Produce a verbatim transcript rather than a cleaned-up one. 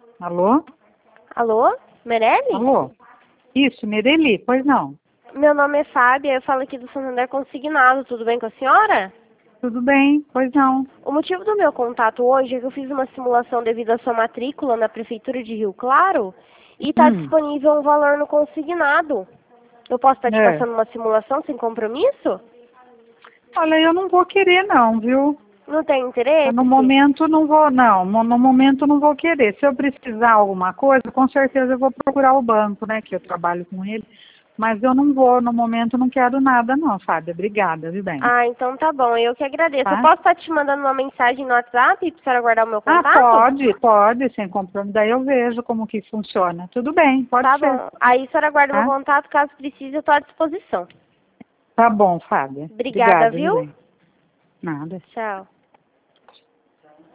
Alô? Alô? Mereli? Alô? Isso, Mereli, pois não. Meu nome é Fábia, eu falo aqui do Santander Consignado, tudo bem com a senhora? Tudo bem, pois não. O motivo do meu contato hoje é que eu fiz uma simulação devido à sua matrícula na Prefeitura de Rio Claro e está Hum, disponível um valor no consignado. Eu posso estar te é. passando uma simulação sem compromisso? Olha, eu não vou querer não, viu? Não tem Eu, interesse? no momento não vou, não. No no momento não vou querer. Se eu precisar alguma coisa, com certeza eu vou procurar o banco, né? Que eu trabalho com ele. Mas eu não vou, no momento não quero nada não, Fábia. Obrigada, viu bem? Ah, então tá bom, eu que agradeço. Eu Tá? posso estar te mandando uma mensagem no WhatsApp para a senhora guardar o meu Ah, contato? pode, pode, sem compromisso. Daí eu vejo como que funciona. Tudo bem, pode Tá ser. bom. Aí a senhora guarda o meu Tá? contato, caso precise, eu estou à disposição. Tá bom, Fábia. Obrigada, Obrigada, viu viu? bem? Nada. Tchau.